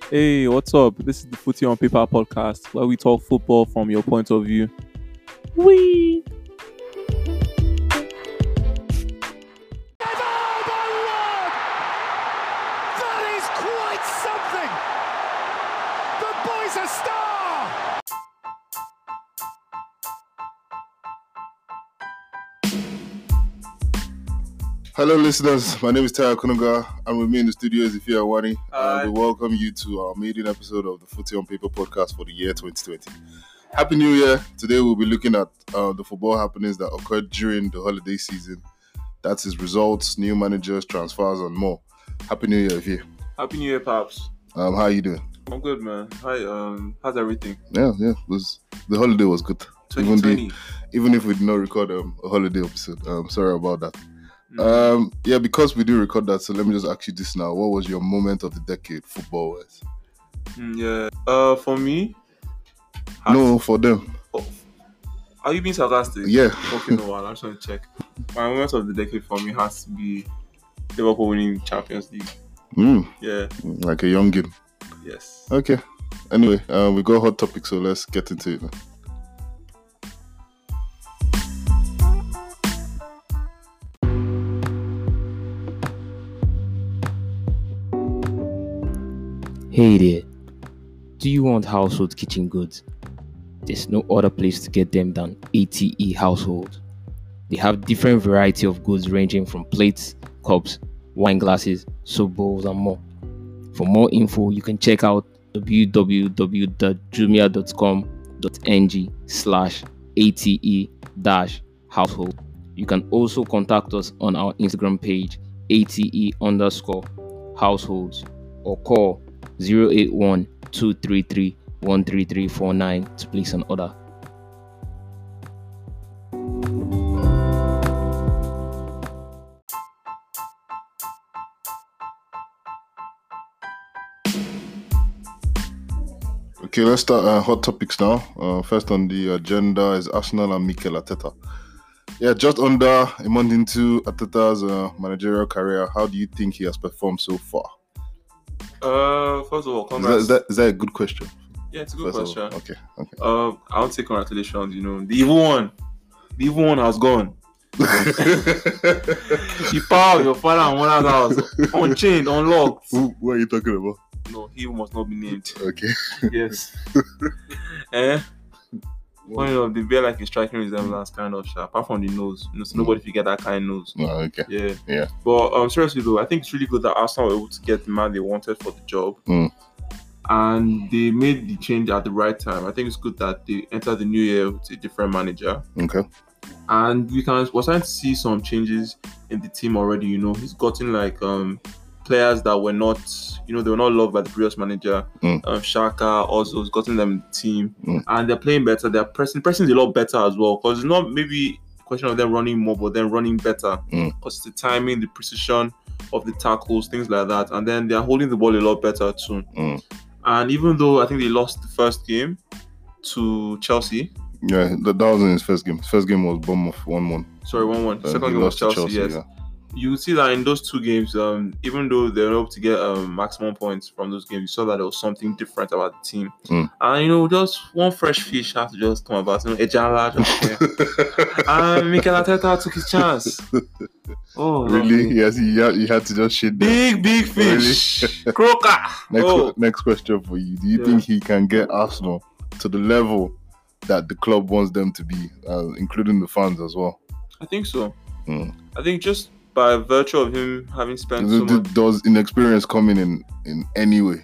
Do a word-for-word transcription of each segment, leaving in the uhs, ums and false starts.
Hey, what's up? This is the Footy on Paper podcast where we talk football from your point of view. Wee! That is quite something! The boy's a star! Hello, listeners. My name is Taya Kunuga, and with me in the studio is Ifeanyi Awani. Hi. And we welcome you to our maiden episode of the Footy on Paper podcast for the year twenty twenty. Happy New Year! Today we'll be looking at uh, the football happenings that occurred during the holiday season. That is results, new managers, transfers, and more. Happy New Year, Ifeanyi. Happy New Year, Paps. Um, how are you doing? I'm good, man. Hi, um, how's everything? Yeah, yeah. It was the holiday was good. twenty twenty. Even, the, even if we did not record um, a holiday episode, um, sorry about that. Mm. Um, yeah, because we do record that, so let me just ask you this now. What was your moment of the decade, football-wise? Mm, yeah. Uh, for me. has- No, for them. Oh, are you being sarcastic? Yeah. Okay, no, I'm just trying to check. My moment of the decade for me has to be Liverpool winning Champions League. Mm, Yeah. like a young game. Yes. Okay. Anyway, uh, we got hot topics, so let's get into it. Hey there, do you want household kitchen goods? There's no other place to get them than A T E Household. They have different variety of goods ranging from plates, cups, wine glasses, soap bowls and more. For more info, you can check out w w w dot jumia dot com dot n g slash A T E dash household. You can also contact us on our Instagram page A T E underscore households or call zero eight one two three three one three three four nine to place an order. Okay, let's start uh, hot topics now. Uh, first on the agenda is Arsenal and Mikel Arteta. Yeah, just under a month into Arteta's uh, managerial career, how do you think he has performed so far? Uh, first of all, Is that, congrats. is that, is that a good question? Yeah, it's a good First of all? question. Okay, okay. Um, I want to say congratulations. You know, the evil one, the evil one has gone. The power of your father and mother's house, unchained, unlocked. Who, who are you talking about? No, he must not be named. Okay. Yes. eh? Funny enough, the bear like a striking resemblance, kind of sharp. Apart from the nose, you know, so nobody forget that kind of nose. Oh, okay. Yeah. Yeah. But um, seriously though, I think it's really good that Arsenal were able to get the man they wanted for the job, Mm. and they made the change at the right time. I think it's good that they entered the new year with a different manager. Okay. And we can we're starting to see some changes in the team already. You know, he's gotten like um players that were not, you know, they were not loved by the previous manager. Mm. Um, Shaka also has gotten them in the team, Mm. and they're playing better. They're pressing, pressing is a lot better as well, because it's not maybe a question of them running more, but them running better. Mm. Because the timing, the precision of the tackles, things like that, and then they're holding the ball a lot better too. Mm. And even though I think they lost the first game to Chelsea, Yeah, that, that was in his first game. His first game was Bournemouth one one. sorry, one one. Uh, Second he game was lost to Chelsea, yes. yeah. You see that in those two games, um, even though they were able to get um, maximum points from those games, you saw that there was something different about the team. Mm. And, you know, just one fresh fish has to just come about. You know, Ejala just came. And Mikel Arteta took his chance. Oh, Really? lovely. Yes, he had, he had to just shit there. Big, big fish. Croaker. Next, Oh. next question for you. Do you Yeah. think he can get Arsenal to the level that the club wants them to be, uh, including the fans as well? I think so. Mm. I think just by virtue of him having spent so Does, much, does inexperience come in, in in any way?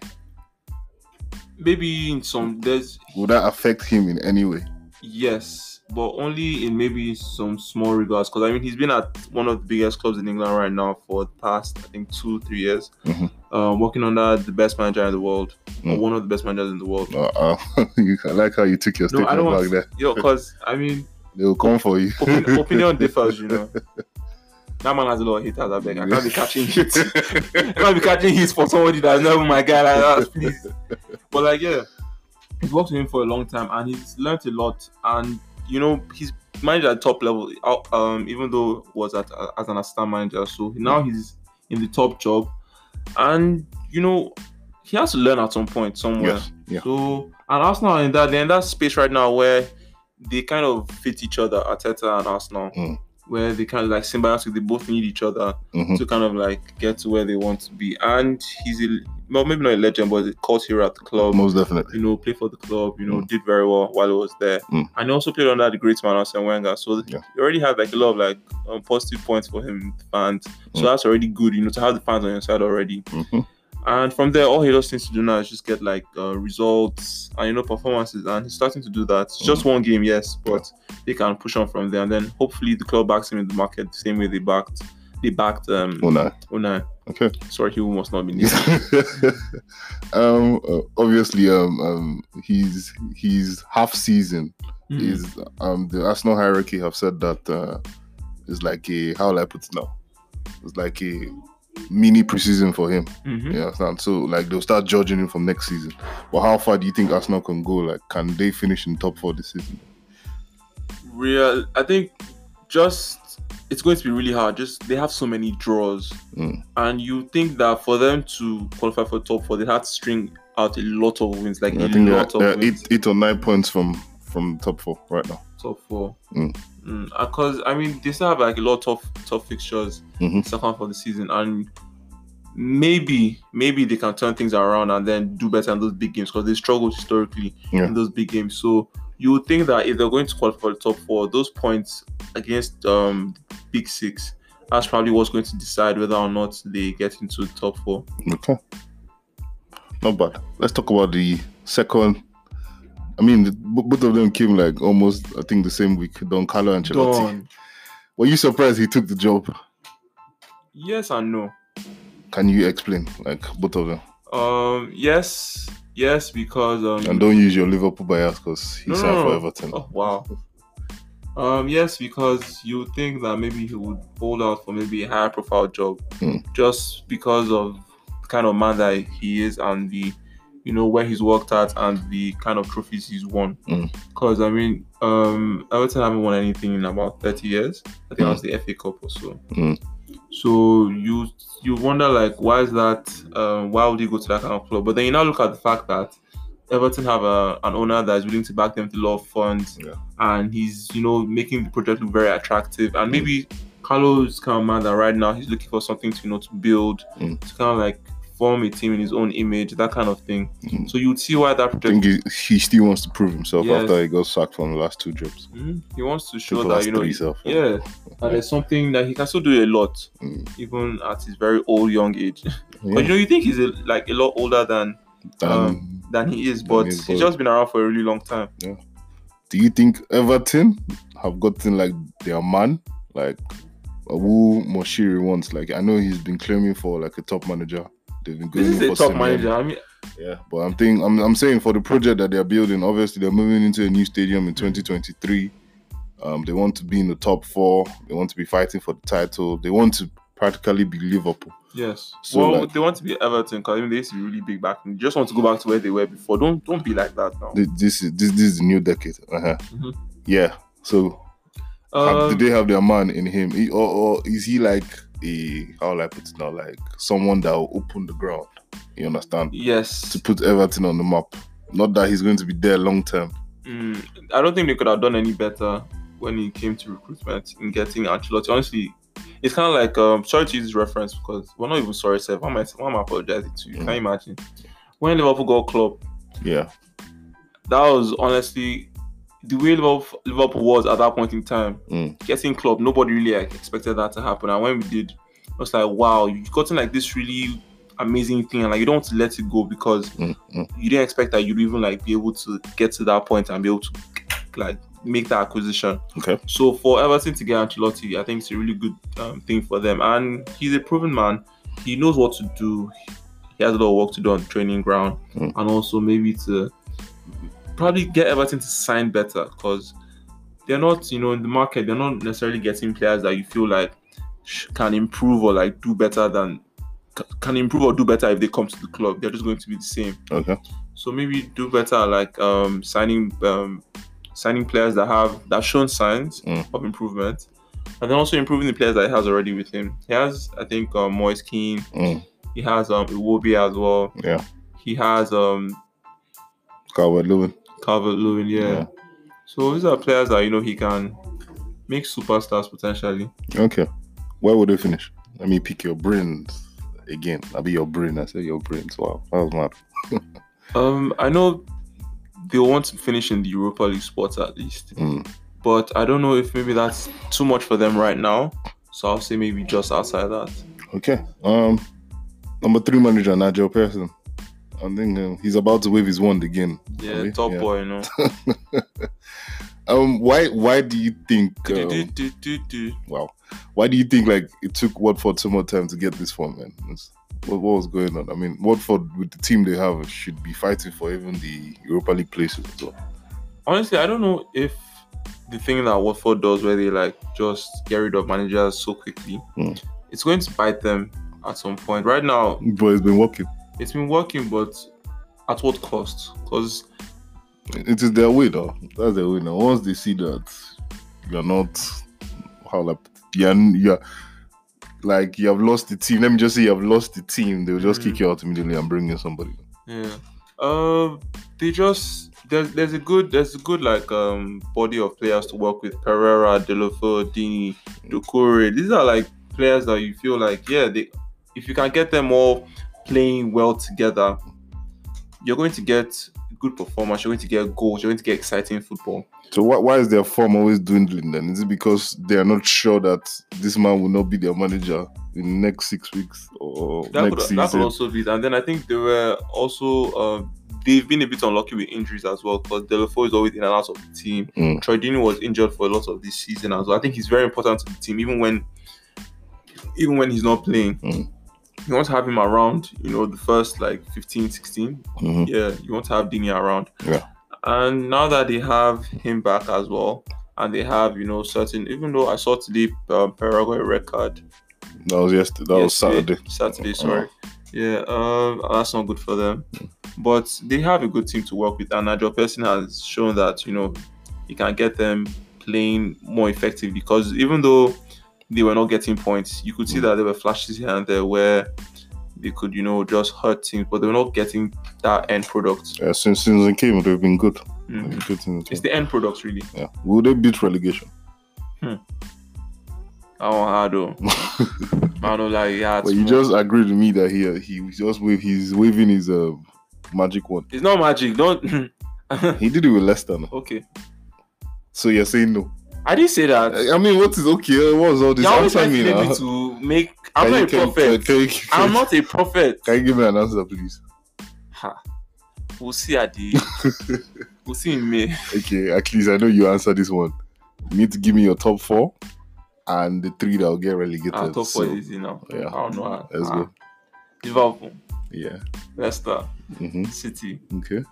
maybe in some, there's, Would that affect him in any way? yes, but only in maybe some small regards. Because I mean, he's been at one of the biggest clubs in England right now for the past, I think, two, three years, Mhm. um, working under the best manager in the world, or Mm. one of the best managers in the world. Uh, uh, I like how you took your No, I statement don't back want, there. you know, because I mean, They will come for you. opinion, opinion differs, you know. That man has a lot of haters. I beg. I can't be catching hits. I can't be catching hits for somebody that's not my guy like that, please. But like, yeah, he's worked with him for a long time, and he's learned a lot. And you know, he's managed at top level. Um, even though was at uh, as an assistant manager, so now he's in the top job. And you know, he has to learn at some point somewhere. Yes. Yeah. So, and Arsenal are in that they're in that space right now where they kind of fit each other, Arteta and Arsenal, Mm. where they kind of like symbiotic. They both need each other Mhm. to kind of like get to where they want to be. And he's a well, maybe not a legend, but a cult hero at the club. Most definitely. You know, played for the club. You know, Mm. did very well while he was there, Mm. and he also played under the great man Arsene Wenger. So Yeah. you already have like a lot of like um, positive points for him, fans. So Mm. that's already good. You know, to have the fans on your side already. Mhm. And from there, all he just needs to do now is just get like uh, results and you know performances, and he's starting to do that. It's just one game, yes, but they can push on from there, and then hopefully the club backs him in the market the same way they backed they backed um Unai. Unai. Okay. Sorry, he must not be near. um. uh, obviously, um, um, he's he's half season. Mm. Is um the Arsenal hierarchy have said that uh, it's like a how will I put it now? It's like a mini preseason for him. Mhm. You understand? So like they'll start judging him from next season. But how far do you think Arsenal can go? Like, can they finish in top four this season? Real, I think just it's going to be really hard. Just they have so many draws, Mm. and you think that for them to qualify for top four, they had to string out a lot of wins, like I a think they're, lot of they're wins. eight, eight or nine points from from top four right now. Top four. Mm. Because I mean, they still have like a lot of tough, tough fixtures Mhm. second half of the season, and maybe, maybe they can turn things around and then do better in those big games because they struggled historically Yeah. in those big games. So you would think that if they're going to qualify for the top four, those points against um big six, that's probably what's going to decide whether or not they get into the top four. Okay. Not bad. Let's talk about the second. I mean, the, b- both of them came like almost, I think, the same week. Don Carlo and Ancelotti. Done. Were you surprised he took the job? Yes and no. Can you explain, like, both of them? Um. Yes. Yes, because um. And don't use your Liverpool bias because he No, signed no, for no. Everton. Oh wow. Um, yes, because you think that maybe he would hold out for maybe a higher profile job, Hmm. just because of the kind of man that he is and the, you know, where he's worked at and the kind of trophies he's won. Hmm. Because I mean, um, Everton haven't won anything in about thirty years. I think Hmm. that was the F A Cup or so. Hmm. So you you wonder like why is that? Um, why would he go to that kind of club? But then you now look at the fact that Everton have a, an owner that is willing to back them with a lot of funds, Yeah. and he's you know making the project look very attractive. And maybe Carlo's kind of man that right now he's looking for something to you know to build, Mm. to kind of like form a team in his own image, that kind of thing. Mm. So you'd see why that I project. think he, he still wants to prove himself Yes. after he got sacked from the last two jobs. Mhm. He wants to I show think the that last you know, three he- self. yeah, and there's something that he can still do a lot, Mm. even at his very old young age. Yeah. But you know, you think he's a, like a lot older than Um, um, than he is, than but he is, he's but- just been around for a really long time. do you think Everton have gotten like their man, like who Moshiri wants? Like, I know he's been claiming for like a top manager. They've been going This is in a for top Simeone. manager. I mean, Yeah, but I'm thinking, I'm, I'm saying for the project that they're building, obviously they're moving into a new stadium in twenty twenty-three. Um, they want to be in the top four. They want to be fighting for the title. They want to practically be Liverpool. yes. So, well, like- they want to be Everton because I mean, they used to be really big back. They just want to go back to where they were before. Don't don't be like that now. Th- This is this, this is the new decade. Uh-huh. Mhm. Yeah. So have, Um, did they have their man in him, He- or, or is he like a how will I put it now? Like someone that will open the ground. You understand? yes. To put Everton on the map. Not that he's going to be there long term. Mm, I don't think they could have done any better when it came to recruitment in getting Ancelotti. Honestly, it's kind of like um, sorry to use this reference because we're not even sorry, Seth. Why am I, why am I apologizing to you? Can you imagine when Liverpool got Klopp? Yeah. That was honestly the way Liverpool, Liverpool was at that point in time. Mm. Getting Klopp, nobody really like, expected that to happen, and when we did, it was like, wow, you've gotten like this really amazing thing, and like you don't want to let it go because Mm, mm. you didn't expect that you'd even like be able to get to that point and be able to like make that acquisition. Okay. So for Everton to get Ancelotti, I think it's a really good um, thing for them, and he's a proven man. He knows what to do. He has a lot of work to do on the training ground, Mm. and also maybe to probably get Everton to sign better because they're not, you know, in the market. They're not necessarily getting players that you feel like sh- can improve or like do better than c- can improve or do better if they come to the club. They're just going to be the same. Okay. So maybe do better like um, signing um, signing players that have that have shown signs Mm. of improvement, and then also improving the players that he has already with him. He has, I think, um, Moise Kean. Mm. He has um, Iwobi as well. Yeah. He has um Calvert-Lewin. Calvert-Lewin, yeah. Yeah. So these are players that you know he can make superstars potentially. Okay. Where would they finish? Let me pick your brains again. I'll be your brain. I say your brains. Wow, that was mad. Um, I know they want to finish in the Europa League spots at least, Mm. but I don't know if maybe that's too much for them right now. So I'll say maybe just outside that. Okay. Um, number three manager Nigel Pearson. I think um, he's about to wave his wand again. Yeah, Abi? top Yeah. boy, you know. Um, why why do you think? Do, do, Um, do, do, do. wow, why do you think like it took Watford so much time to get this far, man? It's- What, what was going on? I mean, Watford with the team they have should be fighting for even the Europa League places as well. Honestly, I don't know if the thing that Watford does, where they like just get rid of managers so quickly, Hmm. it's going to bite them at some point. Right now, But it's been working. it's been working, but at what cost? Because It is their way, though. That's their way now. Once they see that you're not, how like you're, you're like you have lost the team. Let me just say you have lost the team. They'll just Mhm. kick you out immediately and bring in somebody. yeah, uh, they just there's there's a good there's a good like um body of players to work with. Pereira, Delofeu, Dini, Doucouré. These are like players that you feel like yeah, they if you can get them all playing well together, you're going to get good performance. You're going to get goals. You're going to get exciting football. So why, why is their form always dwindling then? Is it because they are not sure that this man will not be their manager in the next six weeks or That next could, season? that could also be it. And then I think they were also uh, they've been a bit unlucky with injuries as well because Delofeu is always in and out of the team. Mm. Troy Deeney was injured for a lot of this season as well. I think he's very important to the team, even when even when he's not playing. Mm. You want to have him around, you know, the first like fifteen, sixteen. Mhm. Yeah, you want to have Deeney around. Yeah. And now that they have him back as well, and they have, you know, certain, even though I saw today um, Pereira got a red card. That was yesterday. That was yesterday. Saturday. Saturday, sorry. Yeah, um, that's not good for them. But they have a good team to work with, and Nigel Pearson has shown that, you know, he can get them playing more effectively because even though they were not getting points, you could see that there were flashes here and there where they could, you know, just hurt teams, but they were not getting that end product. Yeah, since since they came, they've been good. Mhm. They've been good since they It's came. the end product, really. Yeah. Will they beat relegation? I don't hard though. I don't like yeah. But you just agreed with me that he he just wave he's waving his uh, magic wand. It's not magic. Don't. He did it with Leicester now. Okay. So you're saying no? I didn't say that. I mean, what is okay? What was all this? You're always Answer trying me to get now. me to make. I'm Can not you- a can you- prophet. Can you, can I'm you- not a prophet. Can you give me an answer, please? Ha. We'll see at the. We'll see in May. Okay, at least I know you answer this one. You need to give me your top four and the three that will get relegated. Our top four So, is easy now. yeah. I don't know. how- Let's ah. go. Liverpool, Yeah. Leicester, hmm City. Okay.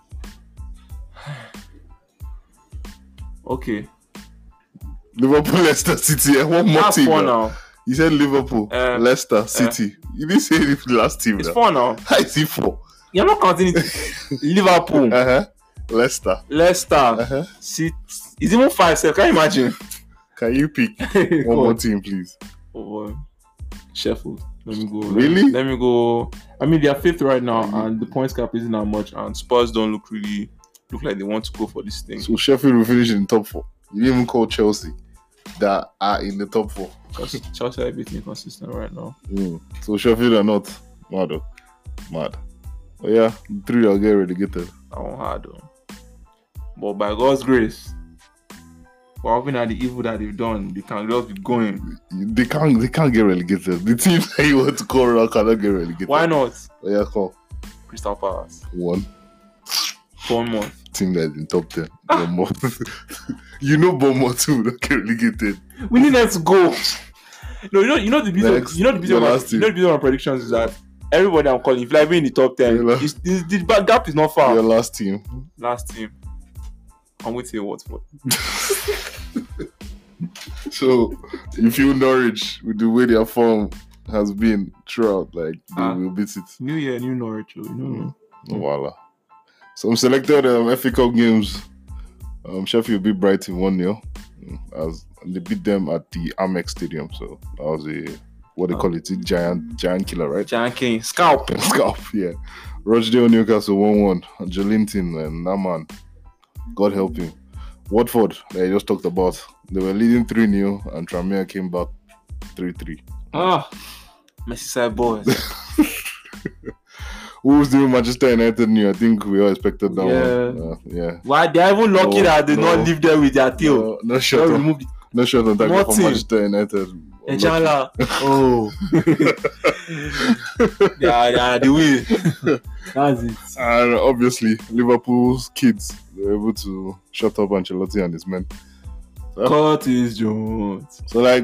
Okay. Liverpool, Leicester, City. Eh, One more That's team. four now. now. You said Liverpool, Uh, Leicester, City. You didn't say the last team. It's now. four now. How is it four? You're not counting it. Liverpool, Uh huh. Leicester. Leicester, Uh huh. City. It's even five. Sef. Can you imagine? Can you pick one more team, please? Oh, boy. Sheffield. Let me go. Really? Let me go. I mean, they are fifth right now, and the points cap isn't that much. And Spurs don't look really look like they want to go for this thing. So Sheffield will finish in the top four. You didn't even call Chelsea that are in the top four. Because Chelsea are a bit inconsistent right now. Mm. So Sheffield are not mad, though. Mad. But yeah, the three will get relegated. That one hard though. But by God's grace, we're hoping at the evil that they've done, they can just be going. They can't. They can't get relegated. The team that you want to call out cannot get relegated. Why not? But yeah, call Crystal Palace, one Bournemouth. team that is in top ten. Bournemouth. You know, Bournemouth too will not get relegated. We need them to go. No, you know, you know the beauty. Of, Next, you know the beauty. your Of my, last you team. know the beauty of my predictions is that everybody I'm calling, if like we're in the top ten, Your last- it's, it's, the ba- gap is not far. Your last team. Last team, I'm with you. Watford. So you feel Norwich with the way their form has been throughout, like they Ah. will beat it. New year, new Norwich. You know. No voila. Some selected um, F A Cup games. Um, Sheffield beat Brighton one nil. As and they beat them at the Amex Stadium. So that was a what they call it, a giant giant killer, right? Jan King, scalp. Scalp, yeah. Rochdale Newcastle one one. Jolinton and that man, God help him. Watford, they just talked about. They were leading three nil and Tranmere came back three three. Ah, Merseyside boys. Wolves doing Manchester United new. I think we all expected that Yeah. one. Uh, yeah. Why they are even lucky No, that they no. not live there with their tail. No, no They shot on, remove the no shot on target for Nothing. Manchester United. Ejala. Oh. they are, they are the way. That's it. And obviously, Liverpool's kids were able to shut up Ancelotti and his men. Curtis Jones. So, like,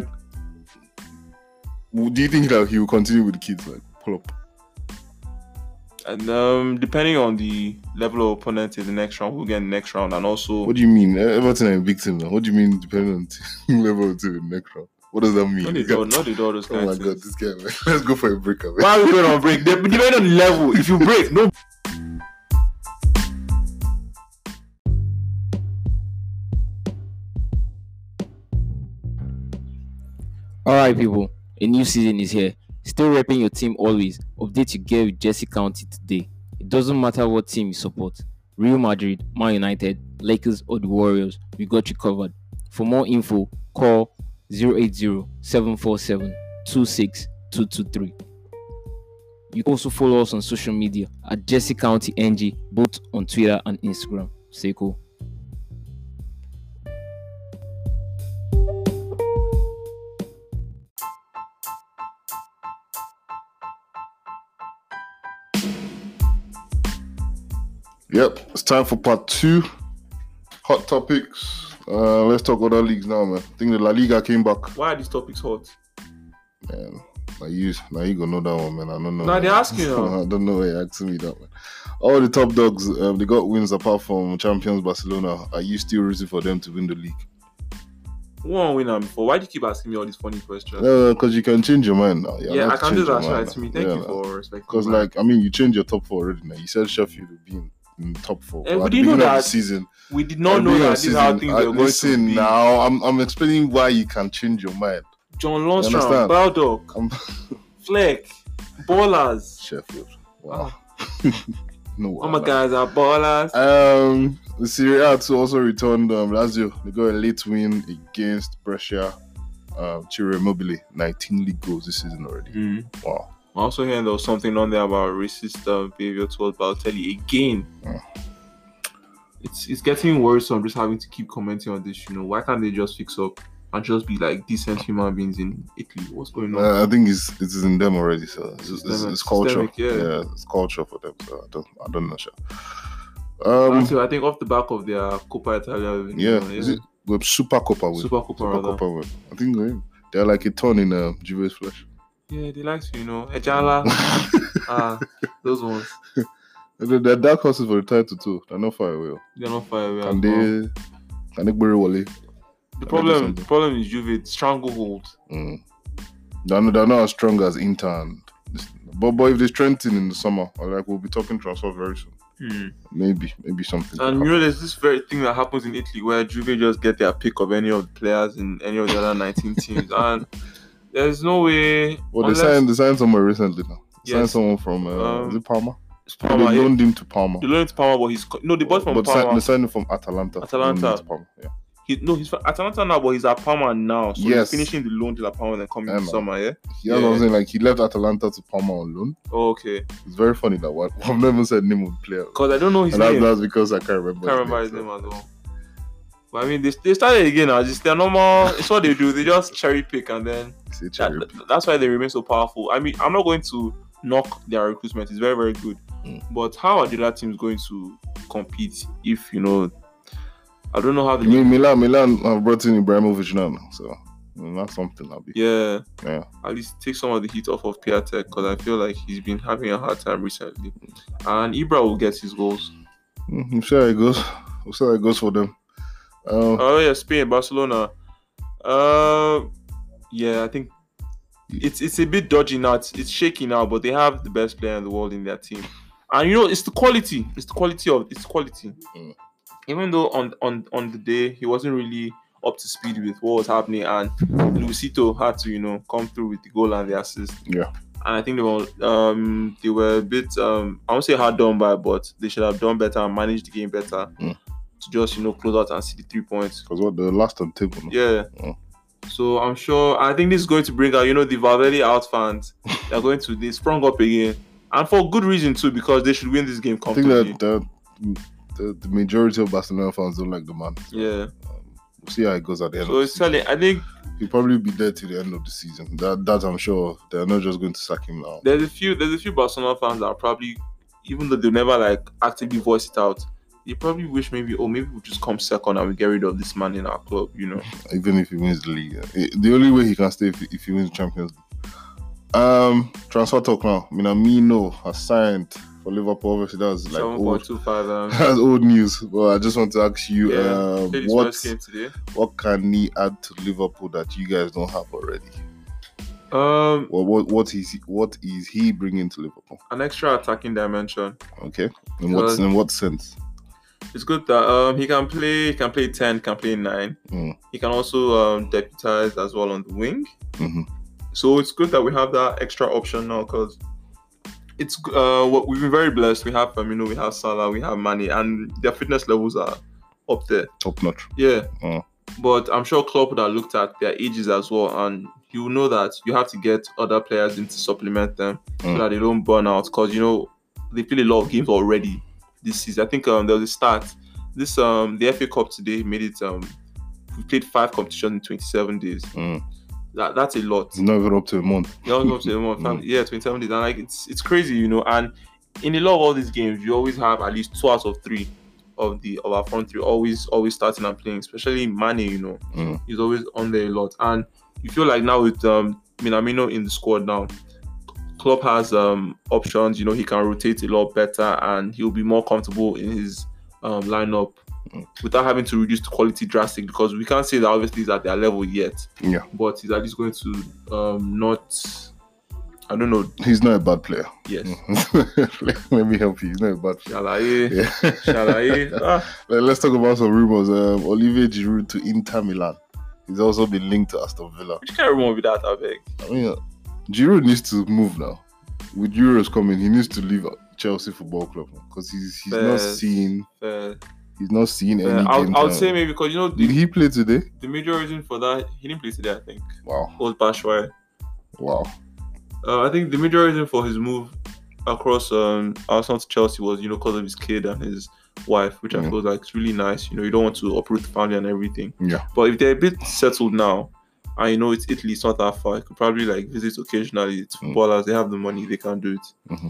do you think that he will continue with the kids? Like, pull up. And um, depending on the level of opponent in the next round, we'll get in the next round. And also, What do you mean? Everton are a victim now. What do you mean, depending on team level to the next round? What does that mean? not the You got- door, not the door, those oh my kinds of god, things. this guy, man. Let's go for a break. Man. Why are we going on break? They- Depending on the level, if you break, no. Alright, people, a new season is here. Still repping your team always. Update your gear with Jesse County today. It doesn't matter what team you support, Real Madrid, Man United, Lakers, or the Warriors, we got you covered. For more info, call zero eight zero, seven four seven, two six two two three. You can also follow us on social media at Jesse County N G, both on Twitter and Instagram. Stay cool. Yep, it's time for part two. Hot topics. Uh, let's talk other leagues now, man. I think the La Liga came back. Why are these topics hot? Man, now you, now you gonna know that one, man. I don't know. Now man. they're asking you. I don't know why you're asking me that, man. All the top dogs, um, they got wins apart from champions Barcelona. Are you still rooting for them to win the league? Who won winner before? Why do you keep asking me all these funny questions? Uh, because you can change your mind now. You're yeah, allowed I to can change do that. your Right mind to me. now. Thank Yeah, you man. for respecting. Because, my- like, I mean, you changed your top four already now. You said Sheffield would be in, in top four. And But we at the didn't know beginning of the that- season. we did at not the know beginning that of this the is how season, things I- were going listen, to be. now I'm I'm explaining why you can change your mind. John You Lundstrom, understand? Baldock, I'm Fleck, Ballers. Sheffield. Wow. no. All my wow. guys are ballers. Um, the Serie A too also returned. Um, Lazio they got a late win against Brescia. Um, Ciro Immobile, nineteen league goals this season already. Mm. Wow. I also heard there was something on there about racist uh, behavior towards Balotelli again. Oh. It's it's getting worse. So I'm just having to keep commenting on this. You know, why can't they just fix up and just be like decent human beings in Italy? What's going on? Uh, I think it's it is in them already. So it's, it's, it's, Systemic- culture. systemic, yeah. it's culture for them. So I don't I don't know. Sure. Um, Actually, I think off the back of their Coppa Italia, win, yeah, you know, is it with Super Copa win? Super Coppa Super rather. Copa win. I think they they're like a ton in uh, Juve's flesh. Yeah, they like to, you know, Ejala, ah, those ones. They're, they're dark horses for the title too. They're not far away. They're not far away. Can as well. they? Can they bury Wale? The problem, something? the problem is Juve stranglehold. Mm. They're, not, they're not as strong as Inter. And this, but, but if they strengthen in the summer, or like we'll be talking transfer very soon. Hmm. Maybe, maybe something. And could you know, there's this very thing that happens in Italy where Juve just get their pick of any of the players in any of the other nineteen teams, and there's no way. Well, unless- they signed, they signed someone recently now. They signed Yes. someone from, uh, Um, is it Parma? It's They Parma. Yeah. loaned him to Parma. They loaned to Parma, but he's co- no, they bought from but si- Parma. they signed him from Atalanta. Atalanta. Loaned him to Parma, Yeah. He, no, he's from Atalanta now, but he's at Parma now. So Yes. he's finishing the loan till Parma and then coming Yeah, in man. summer. Yeah. He has Yeah. what I'm saying, like he left Atalanta to Parma on loan. Oh, okay. It's very funny that one. I've never said name of the player. Because I don't know his And that, name. that's because I can't remember. Can't remember his name as well. But I mean, they, they started again now. Just their normal. It's what they do. They just cherry pick and then Say that, cherry pick. that's why they remain so powerful. I mean, I'm not going to knock their recruitment. It's very, very good. Mm. But how are the other teams going to compete if, you know, I don't know how the I mean, Milan, Milan have brought in Ibrahimovic now, so I mean, that's something. I'll be. yeah, Yeah. at least take some of the heat off of Piatek because I feel like he's been having a hard time recently. And Ibra will get his goals. Mm, I'm sure it goes. I'm sure it goes for them. Uh, Oh yeah, Spain, Barcelona. Uh, yeah, I think it's it's a bit dodgy now. It's, it's shaky now, but they have the best player in the world in their team, and you know it's the quality. It's the quality of it's quality. Mm. Even though on on on the day he wasn't really up to speed with what was happening, and Luisito had to, you know, come through with the goal and the assist. Yeah. And I think they were um they were a bit um I won't say hard done by, but they should have done better and managed the game better Mm. to just, you know, close out and see the three points. Because what the last on table? No? Yeah. Mm. So I'm sure I think this is going to bring out, you know, the Valverde out fans. They're going to they sprung up again. And for good reason too, because they should win this game I think comfortably. that the, the the majority of Barcelona fans don't like the man. So, Yeah. um, we'll see how it goes at the end So of the it's season. telling. I think He'll probably be there till the end of the season. That that I'm sure they're not just going to sack him now. there's a few there's a few Barcelona fans that are probably, even though they never like actively voice it out, they probably wish maybe, oh, maybe we'll just come second and we get rid of this man in our club, you know. Even if he wins the league, Eh, the only way he can stay if, if he wins the Champions League. Um, transfer talk now. Minamino has signed for Liverpool. Obviously, that's like Seven old. point two five. Um, That's old news. But I just want to ask you, yeah, um, played his what first game today. what can he add to Liverpool that you guys don't have already? Um, Well, what what is he, what is he bringing to Liverpool? an extra attacking dimension. Okay, in what Uh, in what sense? It's good that um he can play. He can play ten. Can play nine. Mm. He can also um deputize as well on the wing. hmm So it's good that we have that extra option now, because it's uh what we've been very blessed. We have um, you know, we have Salah, we have Mane, and their fitness levels are up there. Top notch. Yeah. Mm. But I'm sure Klopp would have looked at their ages as well, and you will know that you have to get other players in to supplement them so Mm. that they don't burn out, because you know they played a lot of games already this season. I think um there was a start. This um the F A Cup today made it um we played five competitions in twenty-seven days. Mm. That that's a lot. It's not even up to a month. Yeah, I was up to the month. Mm. Yeah, twenty-seven days. And like it's it's crazy, you know. And in a lot of all these games, you always have at least two out of three of the of our front three always always starting and playing, especially Mane, you know. Mm. He's always on there a lot. And you feel like now with um Minamino in the squad now, Klopp has um options, you know, he can rotate a lot better and he'll be more comfortable in his um lineup Mm. without having to reduce the quality drastic, because we can't say that obviously he's at their level yet. Yeah, But he's at least going to um not I don't know. he's not a bad player. Yes. Let me help you. He's not a bad player. Shalaye. Yeah. Shalaye. Ah, Let- Let's talk about some rumors. Um, Olivier Giroud to Inter Milan. He's also been linked to Aston Villa. which can't remember that, I beg. I mean, uh, Giroud needs to move now. With Euros coming, he needs to leave Chelsea Football Club because he's he's not Fair. seeing Uh, he's not seeing uh, any I game would I would time. say maybe because you know Did the, he play today? the major reason for that, he didn't play today, I think. Wow, Old Bashwai. wow. Uh, I think the major reason for his move across um Arsenal to Chelsea was, you know, because of his kid and his wife, which I Mhm. feel like is really nice. You know, you don't want to uproot the family and everything. Yeah, But if they're a bit settled now, and you know it's Italy, it's not that far, you could probably like visit occasionally. It's Mm. footballers, they have the money, they can do it. Mhm.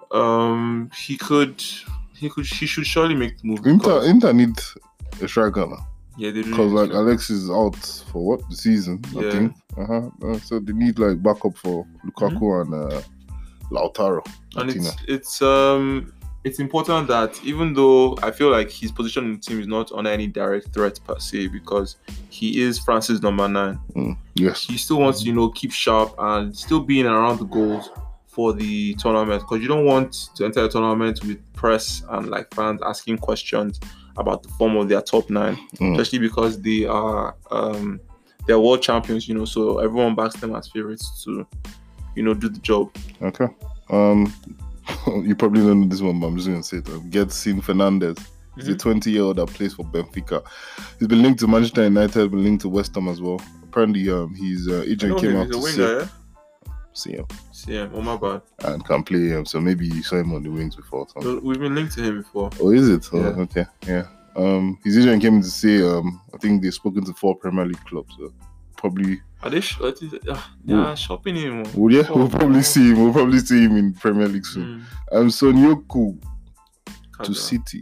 Um, he could, he could, he should surely make the move. Inter because- Inter need a striker now yeah, they do. because need like to- Alexis is out for what the season, I Yeah. think. Uh-huh. Uh, so they need like backup for Lukaku and uh, Lautaro. and Martina. it's it's um it's important that even though I feel like his position in the team is not under any direct threat per se, because he is France's number nine, Mm, yes. he still wants to, you know, keep sharp and still being around the goals for the tournament, because you don't want to enter a tournament with press and like fans asking questions about the form of their top nine, Mm. especially because they are um they're world champions, you know, so everyone backs them as favorites to, you know, do the job. Okay. Um, you probably don't know this one, but I'm just gonna say it. Um, Getsin Fernandez. He's a Mhm. twenty-year-old that plays for Benfica. He's been linked to Manchester United, been linked to West Ham as well. Apparently, um, his uh, I agent know came him, out he's a to winger, say, yeah? see him See him, oh my bad. and can play him. So maybe you saw him on the wings before. or something. So we've been linked to him before. Oh, is it? Oh, Yeah. okay, yeah. Um, his agent came to say, um, I think they've spoken to four Premier League clubs. So probably, Are they sh- what is it? Ah, they are shopping him. oh. well, yeah, Oh, we'll probably oh. see him. We'll probably see him in Premier League soon. Mm, Um, Sonyoku calm to down. City.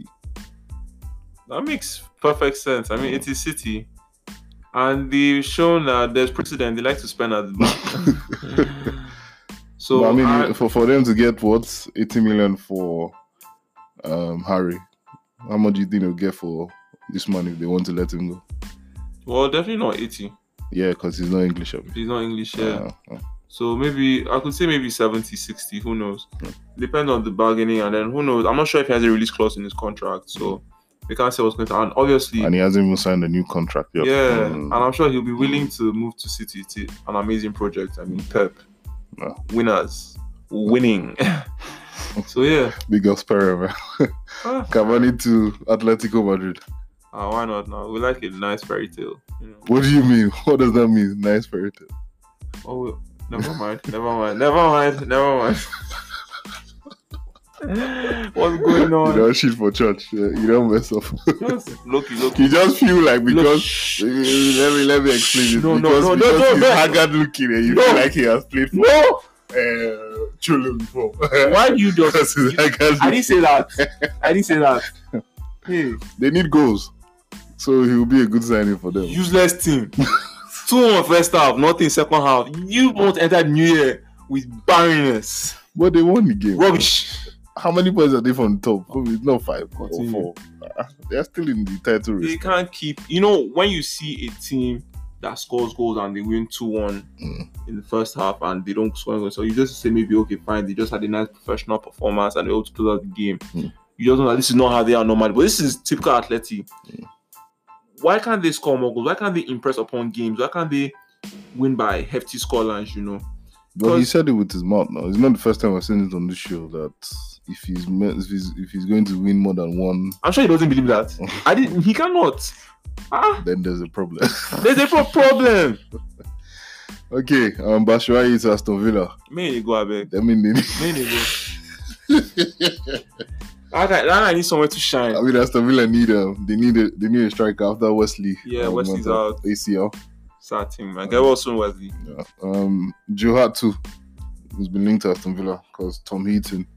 That makes perfect sense. I mean, Mm. it is City. And they've shown that there's precedent. They like to spend at the back. So, But I mean, I- for, for them to get what eighty million for um Harry, how much do you think they'll get for this man if they want to let him go? well, definitely not eighty. Yeah, because he's not English. I mean. He's not English, yeah. Uh, uh, So maybe, I could say maybe seventy, sixty, who knows? Yeah. Depends on the bargaining, and then who knows? I'm not sure if he has a release clause in his contract. So We can't say what's going to happen. Obviously, And he hasn't even signed a new contract yet. yeah, Mm. and I'm sure he'll be willing to move to City. It's an amazing project. I mean, Pep, Yeah. winners, winning. So yeah, Big up Sperry, man. ah, Cavani to Atletico Madrid. ah, why not? Now we like a nice fairy tale. You know. What do you mean? What does that mean? Nice fairy tale. Oh, never mind. Never mind. Never mind. Never mind. What's going You on? don't shit for church. Yeah, you don't mess up. Just Loki, Loki. You just feel like because Look, let me let me explain it. No, no, because no, no, because no, he's no. haggard looking and you No. feel like he has played for No! uh, Cholo before. Why do you Because just? he's haggard I didn't say that. I didn't say that. Hey, They need goals, so he will be a good signing for them. useless team. Two one first half, nothing second half. You won't enter the new year with barrenness. But they won the game. Rubbish. How many points are they from the top? It's not five or Continue. four. Ah, They are still in the title They race. can't keep. You know, when you see a team that scores goals and they win two one Mm. in the first half and they don't score goals, so you just say maybe okay, fine. They just had a nice professional performance and they were able to close out the game. Mm. You just know that this is not how they are normally, but this is typical Atleti. Mm. Why can't they score more goals? Why can't they impress upon games? Why can't they win by hefty scorelines? You know. But he Because- said it with his mouth now. It's not the first time I've seen it on this show that if he's me- if he's if he's going to win more than one, I'm sure he doesn't believe that. I didn't. He cannot. Ah, then there's a problem. there's a pro- problem. Okay, um, Batshuayi to Aston Villa. May they go, I beg. I mean, they May they go. That guy, that guy needs somewhere to shine. I mean, Aston Villa need um, they need a they need a striker after Wesley. Yeah, um, Wesley's went out. A C L. Sad thing, man. Get well soon, Wesley. Yeah. Um, Joe Hart too. Has been linked to Aston Villa because Tom Heaton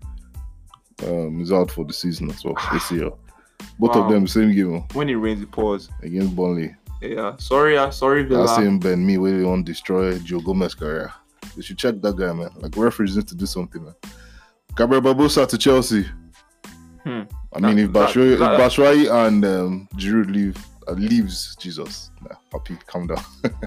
um is out for the season as well. A C L. Both Wow. of them same game When it rains, it pours. against Burnley. Yeah, sorry, uh, sorry, Villa. That same Ben Me where they want to destroy Joe Gomez career. They should check that guy, man. Like referees need to do something, man. Gabriel Barbosa to Chelsea. Hmm. I mean, That- if Batshuayi, if that- Batshuayi and um, Giroud leave, uh, leaves, Jesus, nah, happy, calm down.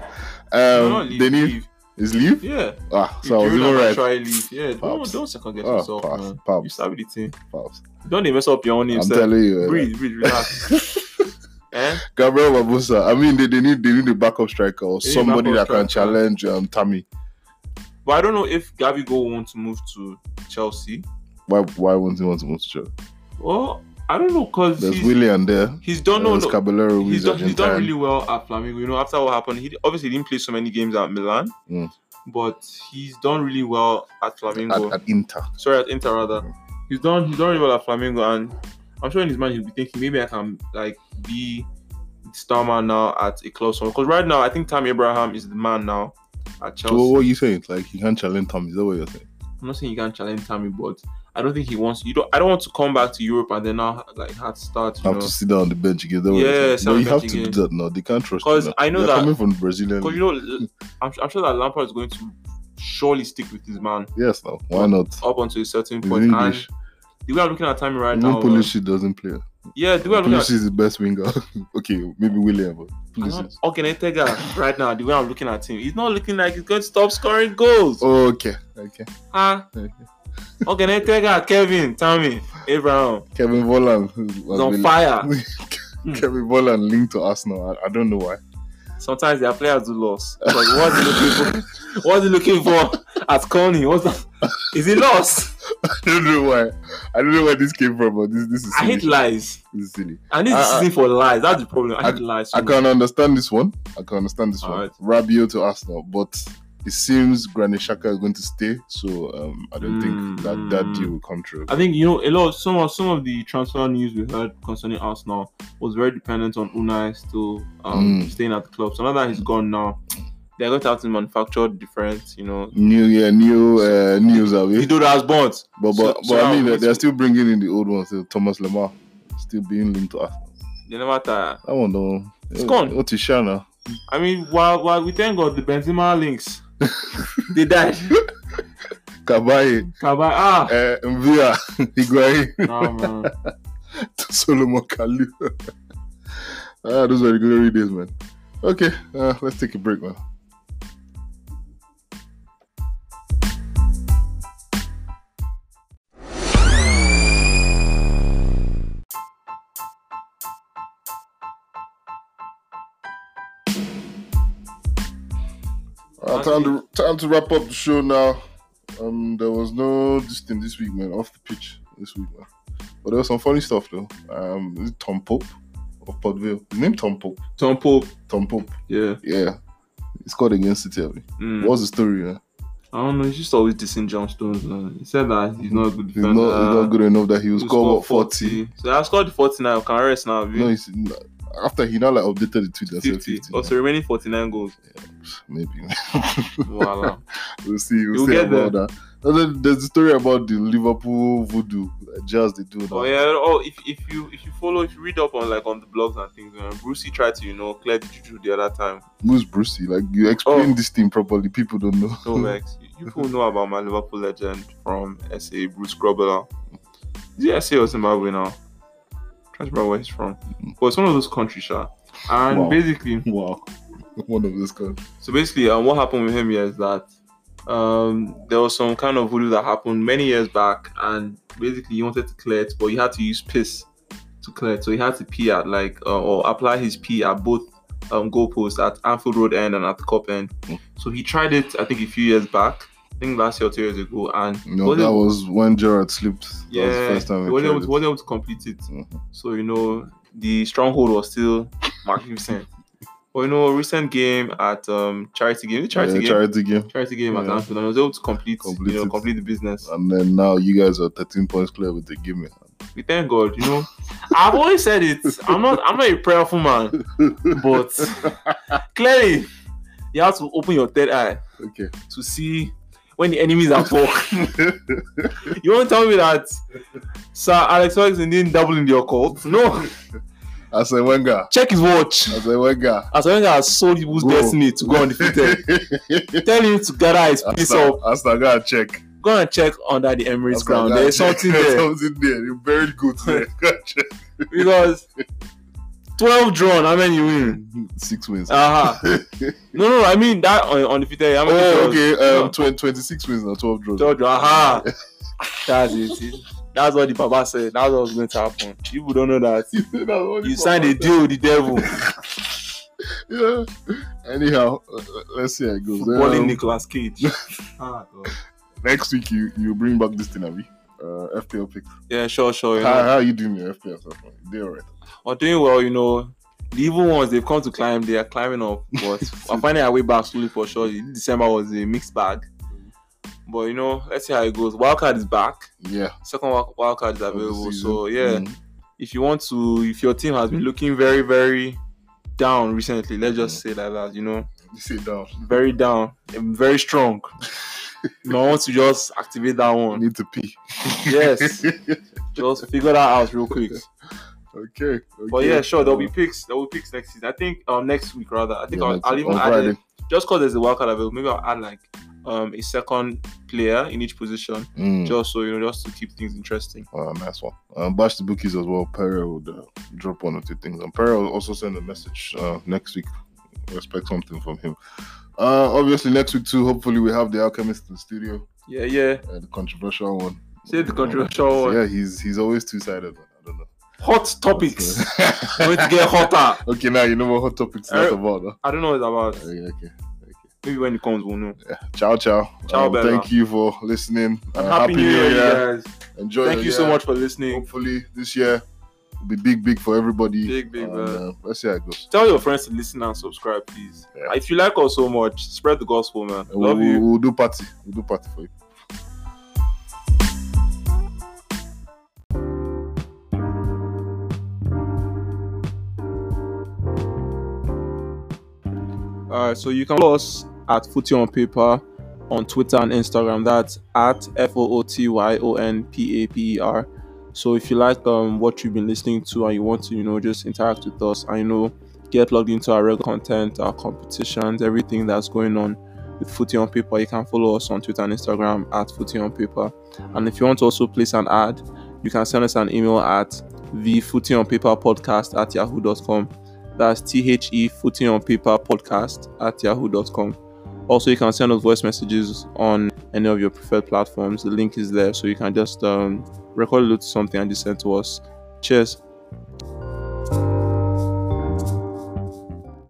No, um, not leave, they need leave. is leave. Yeah. Ah, If so I was Giroud even and right. Batshuayi leave. Yeah, don't, Pops. don't second guess Oh, yourself, Pops, man. Pops. You start with the team. Pops. Don't even mess up your own name, I'm sir. telling you, eh, Breathe, breathe, relax. eh? Gabriel Barbosa. I mean, they, they need they need a backup striker or They need somebody that backup can striker. challenge um, Tammy. But I don't know if Gabigol wants to move to Chelsea. Why why won't he want to move to Chelsea? Well, I don't know, because There's he's, Willian there. he's done no, There's no, Caballero, who he's is done, he's done Argentine. really well at Flamengo. You know, after what happened, he obviously didn't play so many games at Milan, Mm. but he's done really well at Flamengo. at, at Inter. Sorry, at Inter rather. He's done he's done really well at Flamengo, and I'm sure in his mind he'll be thinking maybe I can like be the star man now at a close one. Because right now I think Tammy Abraham is the man now at Chelsea. So what are you saying? Like he can't challenge Tammy? Is that what you're saying? I'm not saying you can't challenge Tammy, but I don't think he wants you. Don't. I don't want to come back to Europe and then now like have to start. You Have know, to sit down on the bench again. Is that what you're Yeah, saying? sit No, on you the have bench to again. do that now. They can't trust you. 'Cause now. I know They're that- coming from the Brazilian. because you know I'm, I'm sure that Lampard is going to surely stick with his man Yes, now why not? up until a certain He's point. English. And the way I'm looking at Tammy right Even now, uh, Pulisic doesn't play. yeah, the way I'm looking Pulisic at is the best winger. Okay, maybe William, but Pulisic. Ogenetega right now, the way I'm looking at him, he's not looking like he's going to stop scoring goals. Oh, okay, okay. Ah, okay. Ogenetega, Kevin, Tammy, Abraham, Kevin Volland is on fire. Kevin Volland linked to Arsenal. I, I don't know why. Sometimes their players do lost. Like, what's he looking for? What's he looking for at Coney? What's that? Is he lost? I don't know why. I don't know where this came from, but this this is I silly. hate lies. This is silly. And this is I- I- season for lies. That's the problem. I hate lies. so I much. can understand this one. I can understand this one. Alright. Rabiot to Arsenal, but it seems Granit Xhaka is going to stay, so um, I don't Mm, think that that mm. deal will come true. I think you know a lot. Of, some of some of the transfer news we heard concerning Arsenal was very dependent on Unai still um, Mm. staying at the club. So now that he's gone now, they're going to have to manufacture different, you know. New year, new uh, news, are we? He do that as bonds. But So- but, so but I now mean, they're, what's- they're still bringing in the old ones. So Thomas Lemar still being linked to Arsenal. They never tire. That one though. It's gone. What is Shana? I mean, while while we thank God the Benzema links, they died. Kabaye, Kabay, ah, uh, Mvia, Higuain, nah, man. Solomon Kalou. Ah, those were the glory days, man. Okay, uh, let's take a break, man. time to time to wrap up the show now. Um, there was no this thing this week, man. Off the pitch this week, man. But there was some funny stuff though. Um, is it Tom Pope of Port Vale? His name Tom Pope. Tom Pope. Tom Pope. Yeah. Yeah. He scored against City. Mm. What's the story? Yeah? I don't know. He's just always dissing John Stones. Man. He said that he's not a good He's defender. not, he's not good enough that he will He score what, scored forty. So I scored forty now. Can I rest now? No, he's, after he now like updated the tweet that said fifty. fifty. Also remaining forty-nine goals. Yeah, maybe. Voila. We'll see. We'll You'll see get about there. that. And then there's the story about the Liverpool voodoo like jazz they do now. Oh yeah. Oh, if, if you if you follow, if you read up on like on the blogs and things, uh, Brucey tried to you know clear the juju the other time. Who's Brucey? Like you explain Oh. this thing properly. People don't know. No Max, you, you people know about my Liverpool legend from S A, Bruce Grobbelaar. Is it S A or Zimbabwe now? Trying to remember where he's from. But it's one of those countries, sha. And Wow. basically, Wow. One of those guys. so basically, um, what happened with him here is that um, there was some kind of voodoo that happened many years back, and basically he wanted to clear it, but he had to use piss to clear it. So he had to pee at like uh, or apply his pee at both um goalposts at Anfield Road end and at the Cup end. Mm. So he tried it, I think, a few years back. I think last year or two years ago, and No, wasn't- that was when Gerrard slipped. That yeah, was the first time he he wasn't able, tried to, it. wasn't able to complete it. Mhm. So you know the stronghold was still magnificent. But you know, recent game at um charity game, charity Yeah, game, charity game. charity game at Yeah. Anfield, and I was able to complete, Complete you know, it. complete the business. And then now you guys are thirteen points clear with the game. We thank God, you know. I've always said it. I'm not. I'm not a prayerful man, but clearly, you have to open your third eye Okay. to see when the enemy is at work. You won't tell me that Sir Alex Ferguson didn't double in the occult. No, Arsene Wenger. check his watch. Arsene Wenger. As long as sold people's Go. destiny to go undefeated, tell him to gather his piece up. Asta, go and check. Go and check under the Emirates Asta, ground. go There's and check. something There's there something there. You're very good there. Go and check. because twelve drawn. How many you win? Six wins. Uh huh. No, no. I mean that on undefeated. How many Oh, draws? okay. No. Um, twenty, twenty-six wins and twelve draws. twelve drawn. Aha. That's it. That's what the Papa said. That's what was going to happen. People don't know that. That's what You the signed a Papa deal with the devil. said. Yeah. Anyhow, uh, let's see how it goes. Footballing Um, Nicolas Cage. Ah, God. next week you you bring back this thing, Abby. Uh, F P L picks. Yeah, sure, sure. You How, know. how are you doing your F P L stuff? They alright. We're doing well, you know. The evil ones, they've come to climb. They are climbing up. But we're finding our way back slowly for sure. December was a mixed bag. But, you know, let's see how it goes. Wildcard is back. Yeah. Second wild- wildcard is of the available. season. So, yeah. Mhm. If you want to, if your team has been looking very, very down recently, let's just say like that, you know, You sit down. very down and very strong. You might want to just activate that I one. need to pee. Yes. Just figure that out real quick. Okay. okay. But yeah, sure, there'll be Uh, picks. There will be picks next season. I think um next week rather. I think yeah, I'll, next- I'll even on add Friday. it, just because there's a wildcard available. Maybe I'll add like um a second player in each position, Mm. just so you know, just to keep things interesting. Uh, nice one. Um, bash the bookies as well. Perry would uh, drop one or two things. And Perry will also send a message uh, next week. Expect something from him. Uh, obviously, next week too, hopefully, we have the Alchemist in the studio. Yeah, yeah. Uh, the controversial one. Say the controversial one. Yeah, he's he's always two-sided. I don't know. Hot topics. Going to get hotter. Okay, now you know what hot topics is Uh, about. Huh? I don't know what it's about. Okay, okay. Maybe when it comes, we'll know. Yeah. Ciao, ciao. Ciao, Um, Bella. thank you for listening. And Uh, happy New Year, you guys. Enjoy. Thank your you so year. much for listening. Hopefully, this year will be big, big for everybody. Big, big, And, man. uh, let's see how it goes. Tell your friends to listen and subscribe, please. Yeah. If you like us so much, spread the gospel, man. And Love we'll, you. We'll do party. We'll do party for you. Alright, so you can follow us at Footy on Paper on Twitter and Instagram. That's at F O O T Y O N P A P E R. So if you like um what you've been listening to and you want to, you know, just interact with us and you know get plugged into our regular content, our competitions, everything that's going on with Footy on Paper, you can follow us on Twitter and Instagram at Footy on Paper. And if you want to also place an ad, you can send us an email at the Footy on Paper podcast at yahoo dot com. That's T H E Footy on Paper podcast at yahoo dot com. Also, you can send us voice messages on any of your preferred platforms. The link is there, so you can just um, record a little something and just send to us. Cheers.